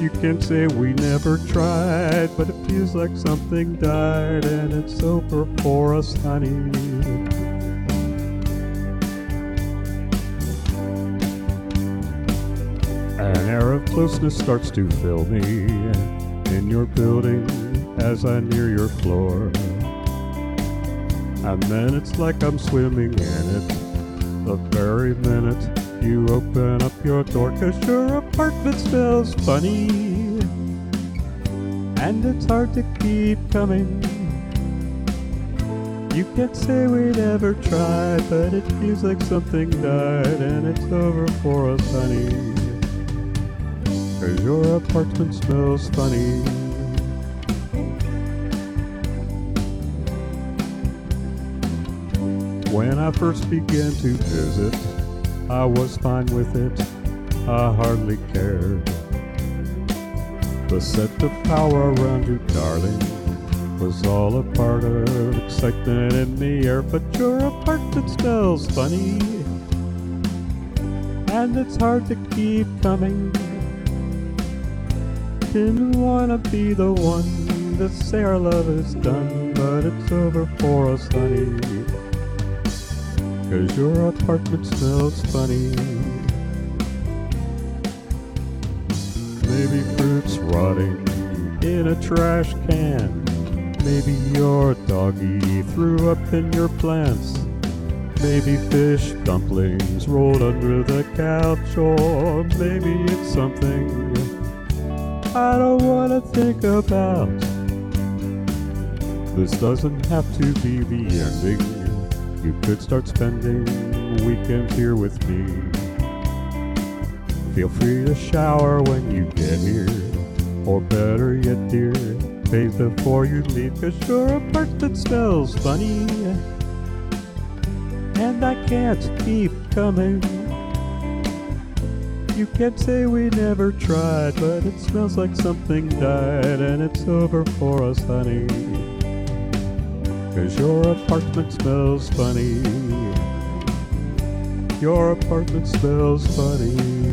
You can say we never tried, but it feels like something died and it's over for us, honey. An air of closeness starts to fill me in your building as I near your floor. And then it's like I'm swimming in it the very minute you open up your door, 'cause your apartment smells funny and it's hard to keep coming. You can't say we never tried, but it feels like something died and it's over for us, honey. 'Cause your apartment smells funny. When I first began to visit, I was fine with it, I hardly cared. The scent of power around you, darling, was all a part of excitement in the air. But your apartment smells funny, and it's hard to keep coming. Didn't wanna be the one to say our love is done, but it's over for us, honey. 'Cause your apartment smells funny. Maybe fruits rotting in a trash can. Maybe your doggy threw up in your plants. Maybe fish dumplings rolled under the couch. Or maybe it's something I don't want to think about. This doesn't have to be the ending. You could start spending weekends here with me. Feel free to shower when you get here, or better yet, dear, bathe before you leave, 'cause your apartment smells funny, and I can't keep coming. You can't say we never tried, but it smells like something died, and it's over for us, honey. 'Cause your apartment smells funny. Your apartment smells funny.